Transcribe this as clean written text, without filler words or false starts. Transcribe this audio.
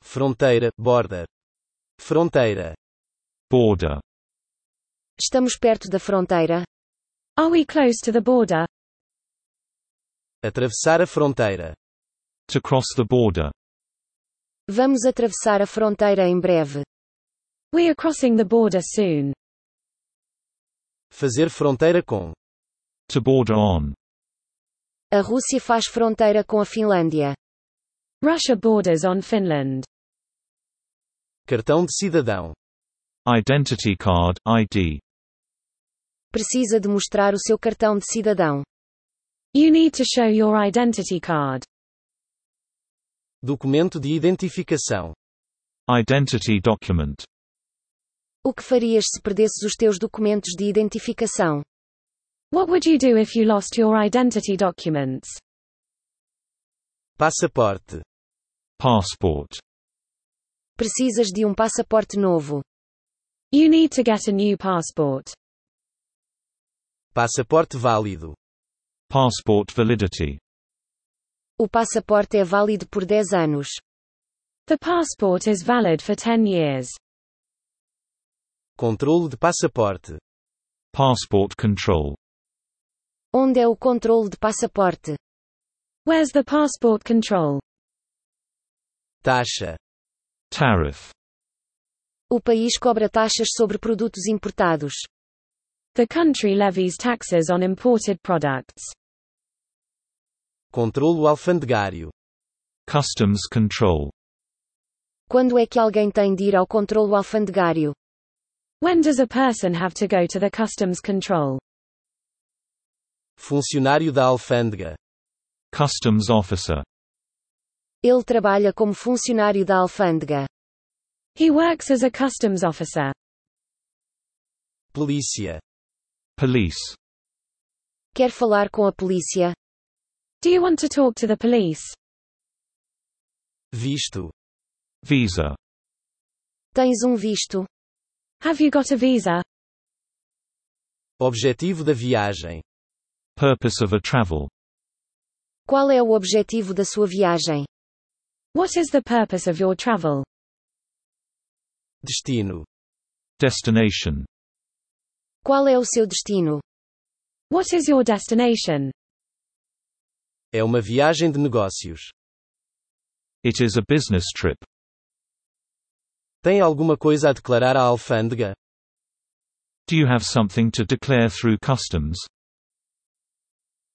Fronteira, border. Fronteira. Border. Estamos perto da fronteira. Are we close to the border? Atravessar a fronteira. To cross the border. Vamos atravessar a fronteira em breve. We are crossing the border soon. Fazer fronteira com. To border on. A Rússia faz fronteira com a Finlândia. Russia borders on Finland. Cartão de cidadão. Identity card, ID. Precisa de mostrar o seu cartão de cidadão. You need to show your identity card. Documento de identificação. Identity document. O que farias se perdesses os teus documentos de identificação? What would you do if you lost your identity documents? Passaporte. Passport. Precisas de um passaporte novo. You need to get a new passport. Passaporte válido. Passport validity. O passaporte é válido por 10 anos. The passport is valid for 10 years. Controlo de passaporte. Passport control. Onde é o controle de passaporte? Where's the passport control? Taxa. Tariff. O país cobra taxas sobre produtos importados. The country levies taxes on imported products. Controlo alfandegário. Customs control. Quando é que alguém tem de ir ao controlo alfandegário? When does a person have to go to the customs control? Funcionário da alfândega. Customs officer. Ele trabalha como funcionário da alfândega. He works as a customs officer. Polícia. Police. Quer falar com a polícia? Do you want to talk to the police? Visto. Visa. Tens um visto? Have you got a visa? Objetivo da viagem. Purpose of a travel. Qual é o objetivo da sua viagem? What is the purpose of your travel? Destino. Destination. Qual é o seu destino? What is your destination? É uma viagem de negócios. It is a business trip. Tem alguma coisa a declarar à alfândega? Do you have something to declare through customs?